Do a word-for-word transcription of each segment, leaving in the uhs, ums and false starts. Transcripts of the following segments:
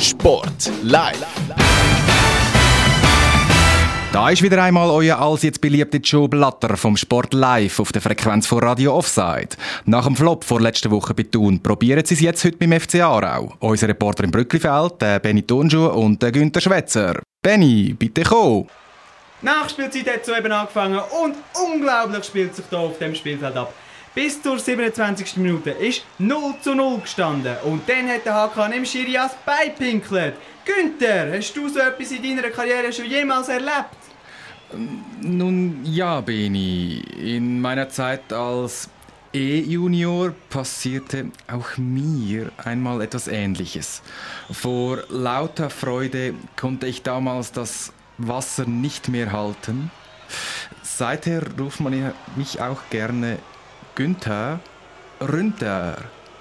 Sport live. Da ist wieder einmal euer als jetzt beliebter Joe Blatter vom Sport live auf der Frequenz von Radio Offside. Nach dem Flop vor letzter Woche bei Thun probieren sie es jetzt heute beim F C Aarau. Unser Reporter im Brücklifeld, der Benny Turnschuh und der Günther Schwetzer. Benny, bitte komm! Die Nachspielzeit hat soeben angefangen und unglaublich spielt sich hier auf dem Spielfeld ab. Bis zur siebenundzwanzigsten Minute ist null zu null gestanden und dann hat der H K im Schiri ans Bein pinkelt. Günther, hast du so etwas in deiner Karriere schon jemals erlebt? Nun ja, Benny. In meiner Zeit als E-Junior passierte auch mir einmal etwas Ähnliches. Vor lauter Freude konnte ich damals das Wasser nicht mehr halten. Seither ruft man mich auch gerne Günther Rünter.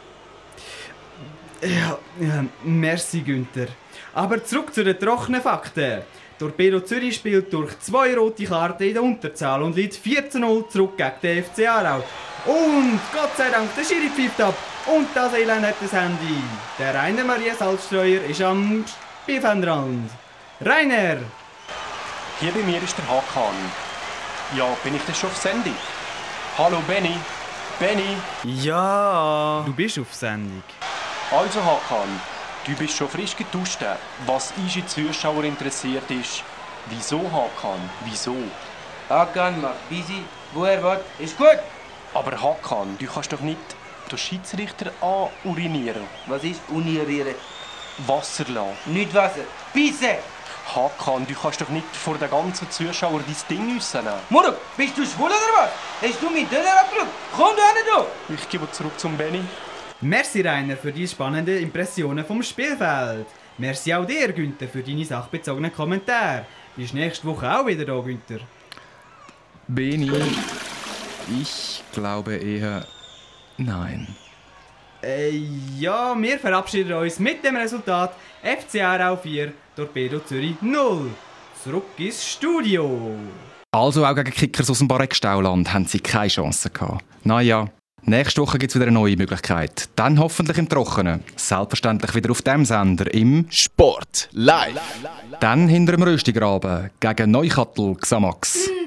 Ja, ja, merci Günther. Aber zurück zu den trockenen Fakten. Torpedo Zürich spielt durch zwei rote Karten in der Unterzahl und liegt vier zu null zurück gegen den F C Aarau. Und Gott sei Dank, der Schiri pfeift ab und das Elend hat das Handy. Der Rainer Maria Salzstreuer ist am Spielfeldrand. Rainer! Hier bei mir ist der Hakan. Ja, bin ich denn schon auf Sendung? Hallo Benny. Benny. Ja. Du bist auf Sendung. Also Hakan, du bist schon frisch geduscht. Was unsere Zuschauer interessiert ist, wieso Hakan? Wieso? Hakan macht busy, wo er will, ist gut. Aber Hakan, du kannst doch nicht den Schiedsrichter anurinieren. Was ist urinieren? Wasser lassen. Nicht Wasser, Pisse! Hakan, du kannst doch nicht vor den ganzen Zuschauern dein Ding rausnehmen. Muruk, bist du schwul oder was? Hast du mich Döner abgeschaut? Komm du hin, du! Ich gebe zurück zum Benny. Merci Rainer für die spannenden Impressionen vom Spielfeld. Merci auch dir, Günther, für deine sachbezogenen Kommentare. Bist nächste Woche auch wieder da, Günther? Benny, ich glaube eher nein. Äh, ja, wir verabschieden uns mit dem Resultat F C Aarau vier, Torpedo Zürich null. Zurück ins Studio. Also auch gegen Kickers aus dem Bareckstauland haben sie keine Chance gehabt. Naja, nächste Woche gibt es wieder eine neue Möglichkeit. Dann hoffentlich im Trockenen. Selbstverständlich wieder auf dem Sender im Sport live. Dann hinter dem Röstigraben gegen Neuchâtel Xamax.